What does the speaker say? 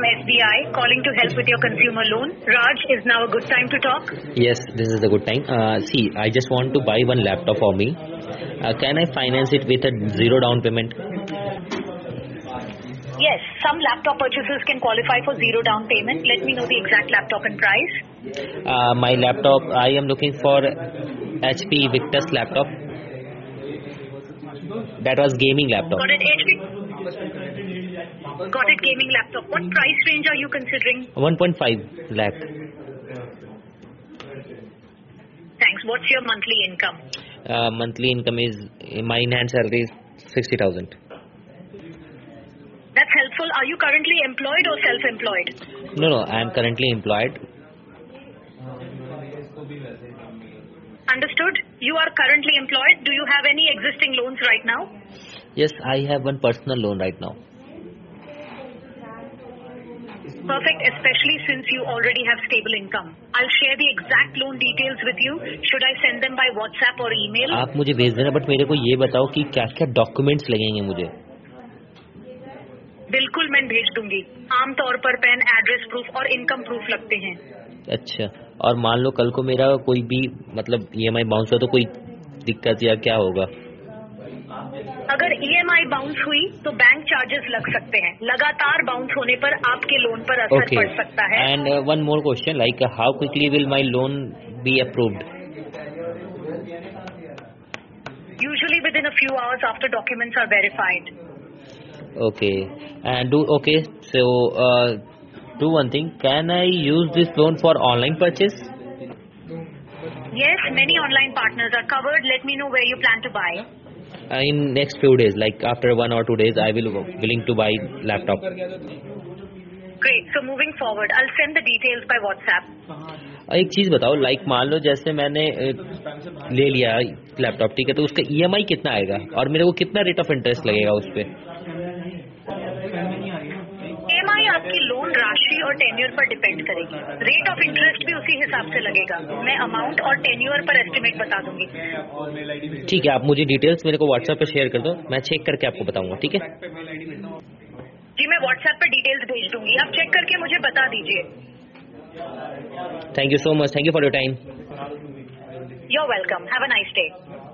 SBI, calling to help with your consumer loan. Raj, is now a good time to talk? Yes, this is a good time. See, I just want to buy one laptop for me. Can I finance it with a zero down payment? Yes, some laptop purchasers can qualify for zero down payment. Let me know the exact laptop and price. My laptop, I am looking for HP Victus laptop. That was gaming laptop. Got it, HP? Got it, gaming laptop. What price range are you considering? 1.5 lakh. Thanks. What's your monthly income? Monthly income is, my in-hand salary is 60,000. That's helpful. Are you currently employed or self-employed? No, I am currently employed. Understood. You are currently employed. Do you have any existing loans right now? Yes, I have one personal loan right now. Perfect, especially since you already have stable income. I'll share the exact loan details with you. Should I send them by WhatsApp or email? आप मुझे भेज देना, but मेरे को ये बताओ कि क्या क्या डॉक्यूमेंट्स लगेंगे मुझे. बिल्कुल मैं भेज दूंगी. आमतौर पर पैन, एड्रेस प्रूफ और इनकम प्रूफ लगते हैं. अच्छा, और मान लो कल को मेरा कोई भी मतलब EMI बाउंस हो तो कोई दिक्कत या क्या होगा? अगर EMI बाउंस हुई तो बैंक चार्जेस लग सकते हैं. लगातार बाउंस होने पर आपके लोन पर असर पड़ सकता है. And one more question, like how quickly will my loan be approved? Usually within a few hours after documents are verified. Okay, and do one thing. Can I use this loan for online purchase? Yes, many online partners are covered. Let me know where you plan to buy. In next few days, like after 1 or 2 days, I will willing to buy laptop. Great. So moving forward, I'll send the details by WhatsApp. एक चीज बताओ, like मान लो जैसे मैंने ले लिया laptop, ठीक है, तो उसका EMI कितना आएगा और मेरे को कितना रेट ऑफ इंटरेस्ट लगेगा उस पे? EMI आपकी लोन राशि और टेन्योर पर डिपेंड करेगी. रेट ऑफ इंटरेस्ट भी उसी हिसाब से लगेगा. मैं अमाउंट और टेन्योर पर एस्टिमेट बता दूंगी. ठीक है, आप मुझे डिटेल्स मेरे को व्हाट्सएप पे शेयर कर दो, मैं चेक करके आपको बताऊंगा. ठीक है जी, मैं व्हाट्सएप पे डिटेल्स भेज दूंगी. आप चेक करके मुझे बता दीजिए. Thank you so much. Thank you for your time. You're welcome. Have a nice day.